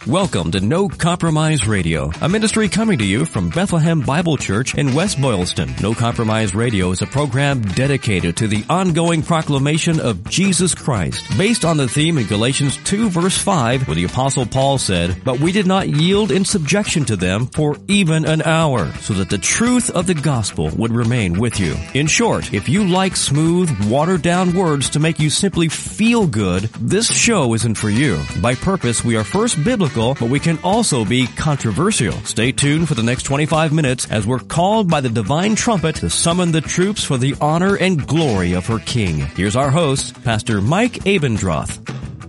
Welcome to No Compromise Radio, a ministry coming to you from Bethlehem Bible Church in West Boylston. No Compromise Radio is a program dedicated to the ongoing proclamation of Jesus Christ, based on the theme in Galatians 2 verse 5, where the Apostle Paul said, "But we did not yield in subjection to them for even an hour, so that the truth of the gospel would remain with you." In short, if you like smooth, watered-down words to make you simply feel good, this show isn't for you. By purpose, we are first biblical, but we can also be controversial. Stay tuned for the next 25 minutes as we're called by the divine trumpet to summon the troops for the honor and glory of her King. Here's our host, Pastor Mike Abendroth.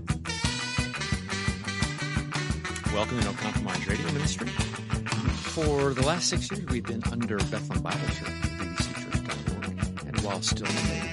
Welcome to No Compromise Radio Ministry. For the last 6 years, we've been under Bethlehem Bible Church, bbcchurch.org, and while still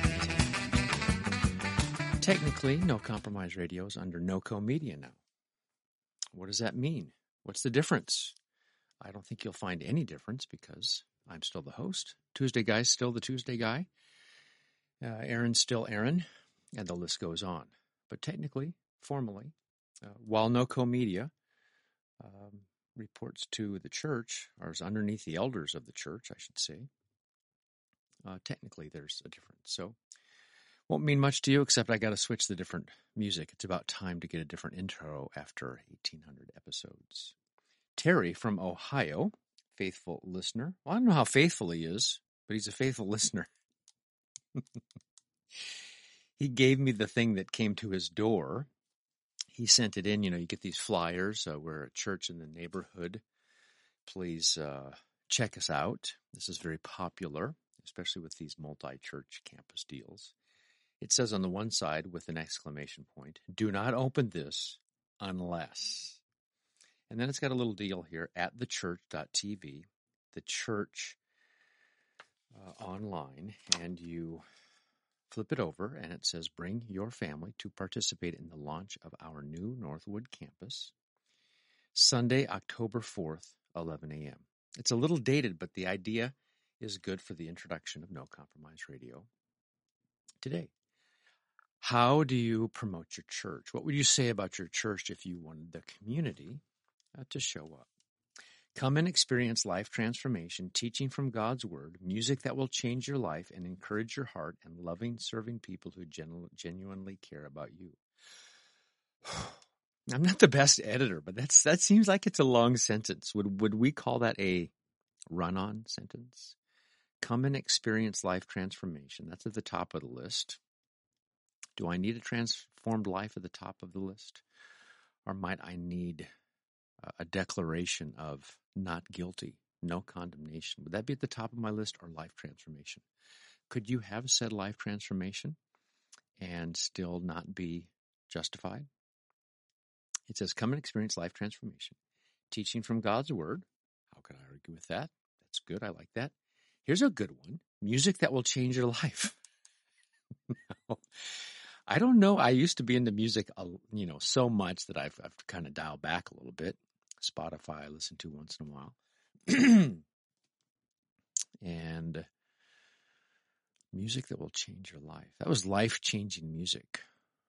technically, No Compromise Radio is under NoCo Media now. What does that mean? What's the difference? I don't think you'll find any difference because I'm still the host. Tuesday Guy's still the Tuesday Guy. Aaron's still Aaron, and the list goes on. But technically, formally, while NoCo Media reports to the church, or is underneath the elders of the church, I should say, technically there's a difference. So, won't mean much to you, except I got to switch the different music. It's about time to get a different intro after 1,800 episodes. Terry from Ohio, faithful listener. Well, I don't know how faithful he is, but he's a faithful listener. He gave me the thing that came to his door. He sent it in. You know, you get these flyers. We're a church in the neighborhood. Please check us out. This is very popular, especially with these multi-church campus deals. It says on the one side with an exclamation point, "Do not open this unless." And then it's got a little deal here, at thechurch.tv, the church online, and you flip it over and it says, "Bring your family to participate in the launch of our new Northwood campus, Sunday, October 4th, 11 a.m. It's a little dated, but the idea is good for the introduction of No Compromise Radio today. How do you promote your church? What would you say about your church if you wanted the community to show up? Come and experience life transformation, teaching from God's Word, music that will change your life and encourage your heart, and loving, serving people who genuinely care about you." I'm not the best editor, but that seems like it's a long sentence. Would we call that a run-on sentence? Come and experience life transformation. That's at the top of the list. Do I need a transformed life at the top of the list? Or might I need a declaration of not guilty, no condemnation? Would that be at the top of my list, or life transformation? Could you have said life transformation and still not be justified? It says, come and experience life transformation. Teaching from God's Word. How can I argue with that? That's good. I like that. Here's a good one. Music that will change your life. No. I don't know. I used to be into music, so much that I've kind of dialed back a little bit. Spotify I listen to once in a while. And music that will change your life. That was life-changing music.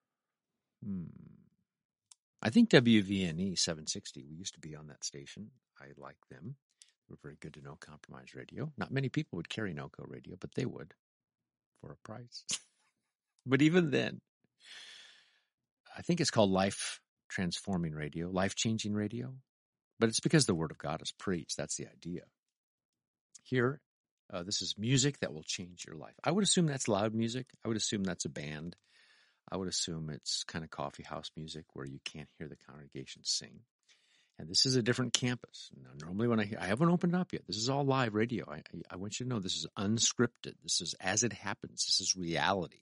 I think WVNE 760, we used to be on that station. I like them. We're very good to No Compromise Radio. Not many people would carry NoCo Radio, but they would for a price. But even then, I think it's called life-transforming radio, life-changing radio. But it's because the Word of God is preached. That's the idea. Here, this is music that will change your life. I would assume that's loud music. I would assume that's a band. I would assume it's kind of coffee house music where you can't hear the congregation sing. And this is a different campus. Now, normally when I haven't opened it up yet. This is all live radio. I want you to know this is unscripted. This is as it happens. This is reality.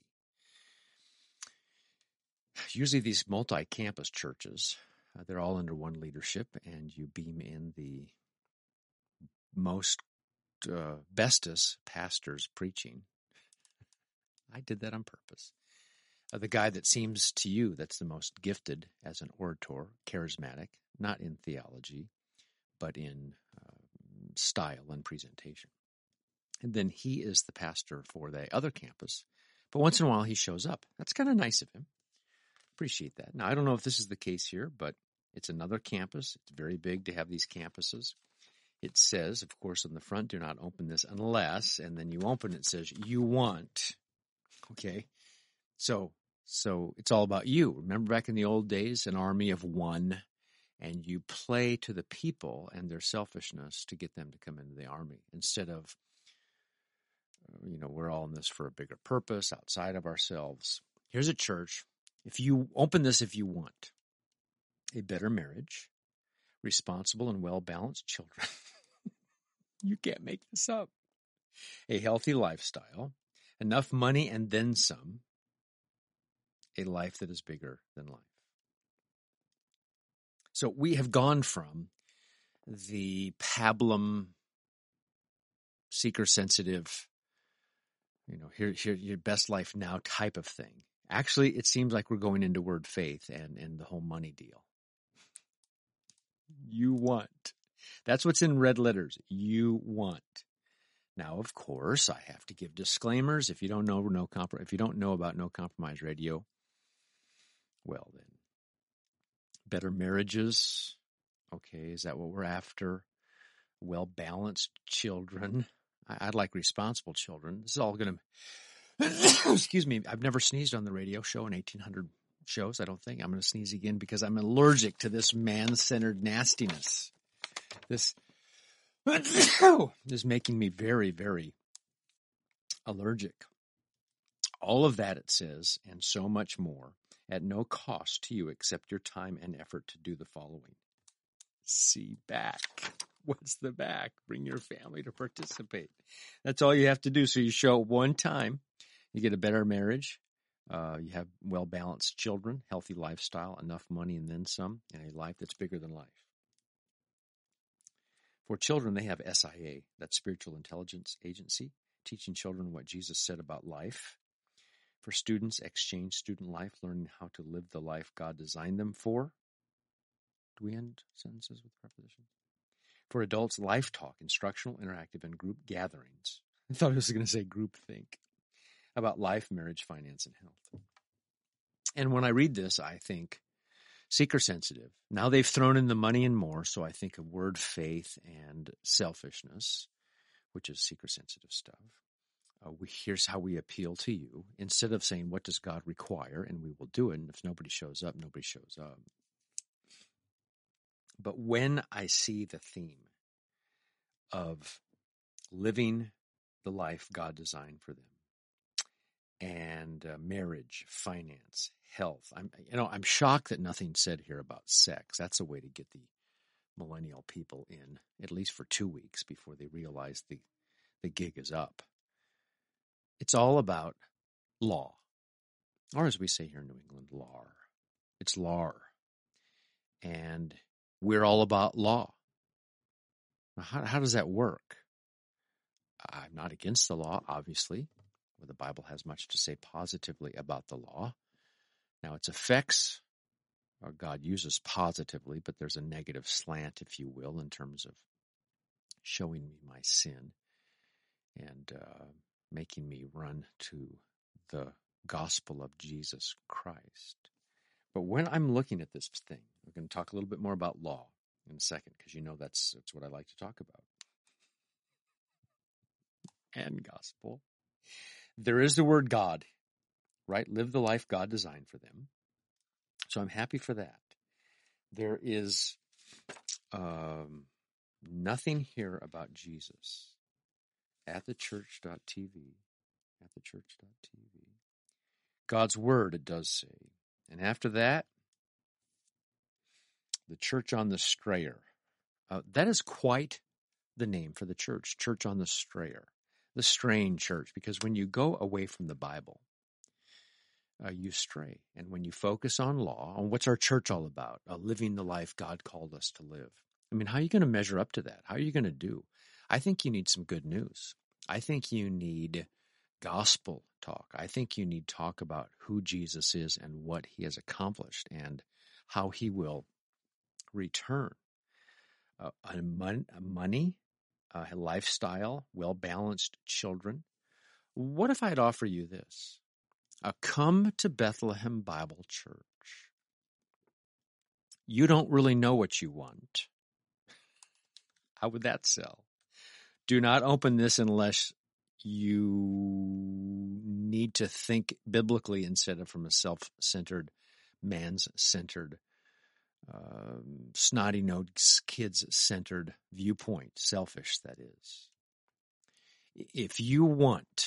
Usually these multi-campus churches, they're all under one leadership, and you beam in the most bestest pastors preaching. I did that on purpose. The guy that seems to you that's the most gifted as an orator, charismatic, not in theology, but in style and presentation. And then he is the pastor for the other campus. But once in a while he shows up. That's kind of nice of him. Appreciate that. Now, I don't know if this is the case here, but It's another campus. It's very big to have these campuses. It says, of course, on the front, do not open this unless, and then you open it, it says, you want. Okay? So it's all about you. Remember back in the old days, an army of one, and you play to the people and their selfishness to get them to come into the army instead of, we're all in this for a bigger purpose outside of ourselves. Here's a church. If you open this, if you want a better marriage, responsible and well-balanced children, you can't make this up, a healthy lifestyle, enough money and then some, a life that is bigger than life. So we have gone from the pablum, seeker-sensitive, here's your best life now type of thing. Actually, it seems like we're going into word faith and the whole money deal. You want. That's what's in red letters. You want. Now, of course, I have to give disclaimers. If you don't know about No Compromise Radio, well then, better marriages. Okay, is that what we're after? Well-balanced children. I'd like responsible children. This is all going to, excuse me, I've never sneezed on the radio show in 1,800 shows, I don't think. I'm going to sneeze again because I'm allergic to this man-centered nastiness. This is making me very, very allergic. All of that, it says, and so much more, at no cost to you except your time and effort to do the following. See back. What's the back? Bring your family to participate. That's all you have to do. So you show one time, you get a better marriage, you have well-balanced children, healthy lifestyle, enough money and then some, and a life that's bigger than life. For children, they have SIA, that's Spiritual Intelligence Agency, teaching children what Jesus said about life. For students, exchange student life, learning how to live the life God designed them for. Do we end sentences with prepositions? For adults, Life Talk, instructional, interactive, and group gatherings. I thought I was going to say group think about life, marriage, finance, and health. And when I read this, I think seeker sensitive. Now they've thrown in the money and more, so I think of word faith and selfishness, which is seeker sensitive stuff. Here's how we appeal to you. Instead of saying, what does God require? And we will do it. And if nobody shows up, nobody shows up. But when I see the theme of living the life God designed for them, and marriage, finance, health, I'm shocked that nothing's said here about sex. That's a way to get the millennial people in, at least for 2 weeks before they realize the gig is up. It's all about law, or as we say here in New England, lar. It's lar. And we're all about law. Now, how does that work? I'm not against the law, obviously. Well, the Bible has much to say positively about the law. Now, its effects, God uses positively, but there's a negative slant, if you will, in terms of showing me my sin and making me run to the gospel of Jesus Christ. But when I'm looking at this thing, we're going to talk a little bit more about law in a second, because that's what I like to talk about. And gospel. There is the word God, right? Live the life God designed for them. So I'm happy for that. There is nothing here about Jesus at thechurch.tv. At thechurch.tv. God's word, it does say. And after that, the Church on the Strayer. That is quite the name for the church, Church on the Strayer, the straying church, because when you go away from the Bible, you stray. And when you focus on law, on what's our church all about? Living the life God called us to live. I mean, how are you going to measure up to that? How are you going to do? I think you need some good news. I think you need gospel talk. I think you need talk about who Jesus is and what he has accomplished and how he will return. Money, a lifestyle, well-balanced children. What if I'd offer you this? Come to Bethlehem Bible Church. You don't really know what you want. How would that sell? Do not open this unless you need to think biblically instead of from a self-centered, man's-centered, snotty-nosed, kids-centered viewpoint. Selfish, that is. If you want